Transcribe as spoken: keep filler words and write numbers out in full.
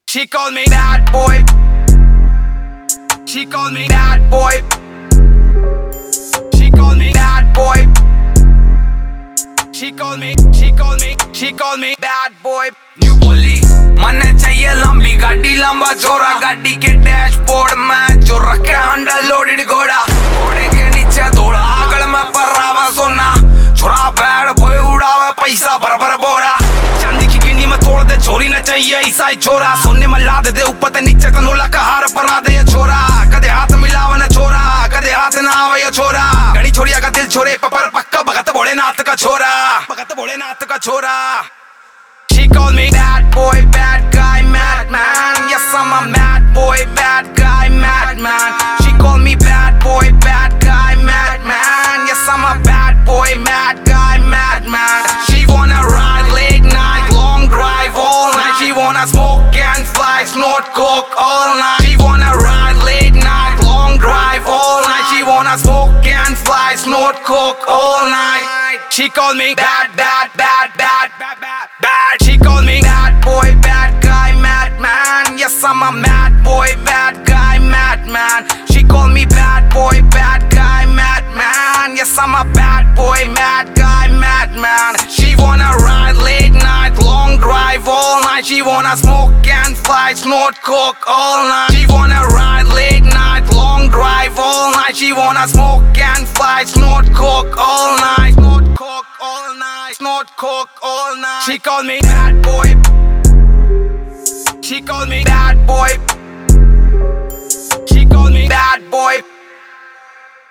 She called me bad boy. She called me bad boy. She called me bad boy. She called me, she called me, she called me bad boy. New बोली मने चाहिए लंबी गाड़ी, लंबा चौड़ा गाड़ी के डैशबोर्ड में जो रखे अंडर लोडेड घोड़ा, घोड़े के नीचे थोड़ा आगल में परावा सोना, छोरा बैड बॉय उड़ावे पैसा भर भर बोरा, चांदी की गिनी में तोड़ दे चोरी न चाहिए ईसाई छोरा, सोने में लाद दे ऊपर ते नीचे कनोला का हार परा दे ये छोरा, कदे हाथ मिलावे न छोरा, कदे हाथ ना आवे ये छोरा, घड़ी छोरिया का दिल छोरे पर पक्का भगत भोलेनाथ का छोरा, भगत भोलेनाथ का छोरा. She called me bad boy, bad guy, mad man. Yes, I'm a mad boy, bad guy, mad man. She called me bad boy, bad guy, mad man. Yes, I'm a bad boy, mad guy, mad man. She wanna ride late night, long drive all night. She wanna smoke and fly, snort coke all night. She wanna ride late night, long drive all night. She wanna smoke and fly, snort coke all night. She called me bad, bad, bad, bad, bad, bad, bad. She called me bad boy, bad guy, mad man. Yes, I'm a mad boy, bad guy, mad man. She called me bad boy, bad guy, mad man. Yes, I'm a bad boy, mad guy, mad man. She wanna ride late night, long drive all night. She wanna smoke and fly, snort coke all night. She wanna ride late night, long drive all night. She wanna smoke and fly, snort coke all night. Snort coke all night, snort coke all night. She called me bad boy. She called me bad boy.